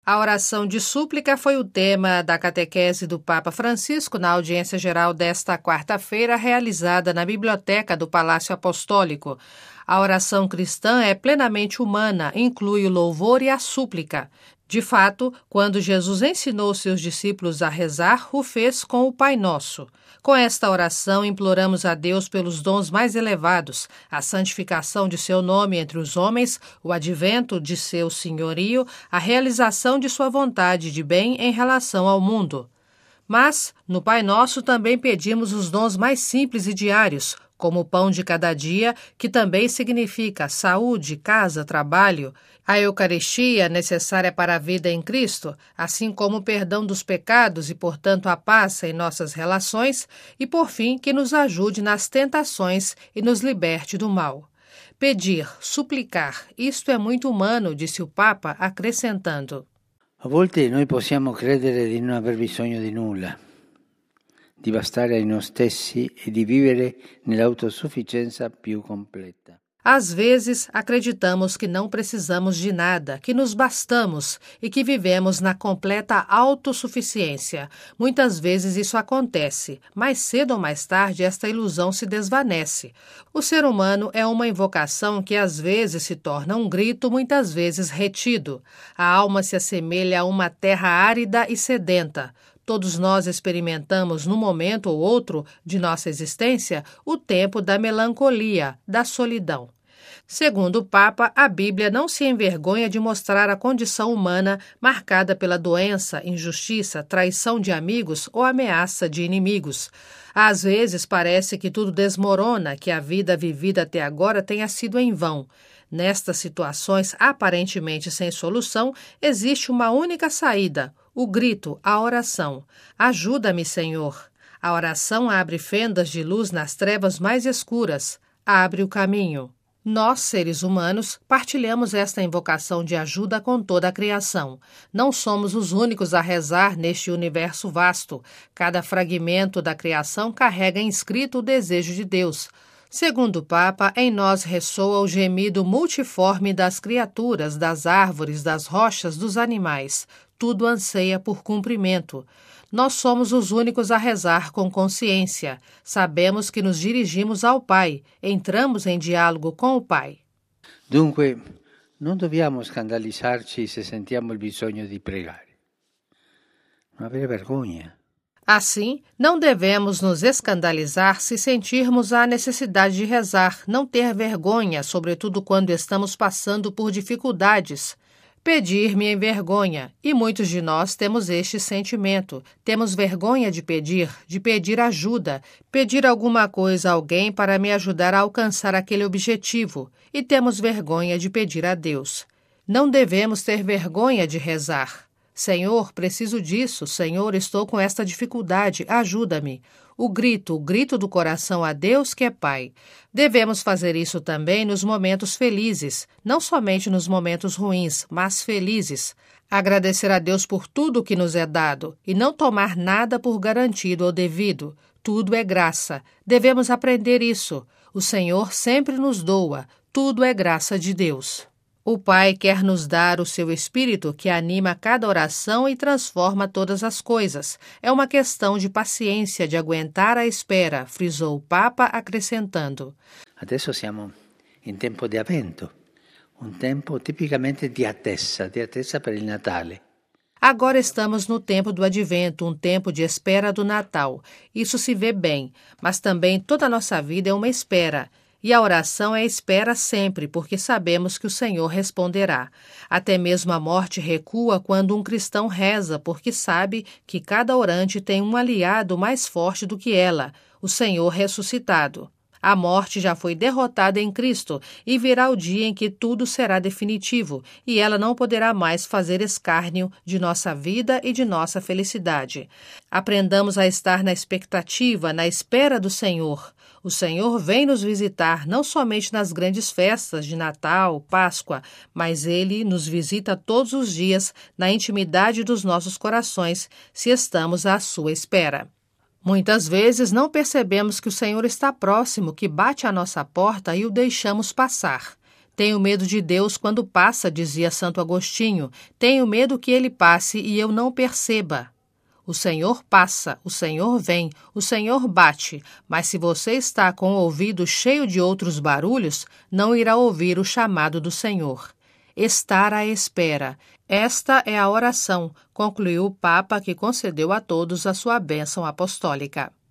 A oração de súplica foi o tema da catequese do Papa Francisco na audiência geral desta quarta-feira, realizada na Biblioteca do Palácio Apostólico. A oração cristã é plenamente humana, inclui o louvor e a súplica. De fato, quando Jesus ensinou seus discípulos a rezar, o fez com o Pai Nosso. Com esta oração, imploramos a Deus pelos dons mais elevados, a santificação de seu nome entre os homens, o advento de seu senhorio, a realização de sua vontade de bem em relação ao mundo. Mas, no Pai Nosso, também pedimos os dons mais simples e diários, como o pão de cada dia, que também significa saúde, casa, trabalho, a Eucaristia necessária para a vida em Cristo, assim como o perdão dos pecados e, portanto, a paz em nossas relações, e, por fim, que nos ajude nas tentações e nos liberte do mal. Pedir, suplicar, isto é muito humano, disse o Papa, acrescentando. A volte noi possiamo credere di non aver bisogno di nulla, di bastare a noi stessi e di vivere nell'autosufficienza più completa. Às vezes, acreditamos que não precisamos de nada, que nos bastamos e que vivemos na completa autossuficiência. Muitas vezes isso acontece, mas cedo ou mais tarde esta ilusão se desvanece. O ser humano é uma invocação que às vezes se torna um grito, muitas vezes retido. A alma se assemelha a uma terra árida e sedenta. Todos nós experimentamos, num momento ou outro de nossa existência, o tempo da melancolia, da solidão. Segundo o Papa, a Bíblia não se envergonha de mostrar a condição humana marcada pela doença, injustiça, traição de amigos ou ameaça de inimigos. Às vezes parece que tudo desmorona, que a vida vivida até agora tenha sido em vão. Nestas situações aparentemente sem solução, existe uma única saída, o grito, a oração. Ajuda-me, Senhor. A oração abre fendas de luz nas trevas mais escuras, abre o caminho. Nós, seres humanos, partilhamos esta invocação de ajuda com toda a criação. Não somos os únicos a rezar neste universo vasto. Cada fragmento da criação carrega inscrito o desejo de Deus. Segundo o Papa, em nós ressoa o gemido multiforme das criaturas, das árvores, das rochas, dos animais. Tudo anseia por cumprimento. Nós somos os únicos a rezar com consciência. Sabemos que nos dirigimos ao Pai, entramos em diálogo com o Pai. Dunque, non dobbiamo scandalizzarci se sentiamo il bisogno di pregare. Non avere vergogna. Assim, não devemos nos escandalizar se sentirmos a necessidade de rezar, não ter vergonha, sobretudo quando estamos passando por dificuldades. Pedir me envergonha, e muitos de nós temos este sentimento. Temos vergonha de pedir ajuda, pedir alguma coisa a alguém para me ajudar a alcançar aquele objetivo, e temos vergonha de pedir a Deus. Não devemos ter vergonha de rezar. Senhor, preciso disso. Senhor, estou com esta dificuldade. Ajuda-me. O grito do coração a Deus que é Pai. Devemos fazer isso também nos momentos felizes, não somente nos momentos ruins, mas felizes. Agradecer a Deus por tudo que nos é dado e não tomar nada por garantido ou devido. Tudo é graça. Devemos aprender isso. O Senhor sempre nos doa. Tudo é graça de Deus. O Pai quer nos dar o seu Espírito que anima cada oração e transforma todas as coisas. É uma questão de paciência, de aguentar a espera, frisou o Papa, acrescentando. Adesso siamo in tempo di avvento, un tempo tipicamente di attesa per il Natale. Agora estamos no tempo do Advento, um tempo de espera do Natal. Isso se vê bem, mas também toda a nossa vida é uma espera. E a oração é espera sempre, porque sabemos que o Senhor responderá. Até mesmo a morte recua quando um cristão reza, porque sabe que cada orante tem um aliado mais forte do que ela, o Senhor ressuscitado. A morte já foi derrotada em Cristo e virá o dia em que tudo será definitivo, e ela não poderá mais fazer escárnio de nossa vida e de nossa felicidade. Aprendamos a estar na expectativa, na espera do Senhor. O Senhor vem nos visitar não somente nas grandes festas de Natal, Páscoa, mas Ele nos visita todos os dias na intimidade dos nossos corações, se estamos à sua espera. Muitas vezes não percebemos que o Senhor está próximo, que bate à nossa porta e o deixamos passar. Tenho medo de Deus quando passa, dizia Santo Agostinho. Tenho medo que ele passe e eu não perceba. O Senhor passa, o Senhor vem, o Senhor bate, mas se você está com o ouvido cheio de outros barulhos, não irá ouvir o chamado do Senhor. Estar à espera. Esta é a oração, concluiu o Papa, que concedeu a todos a sua bênção apostólica.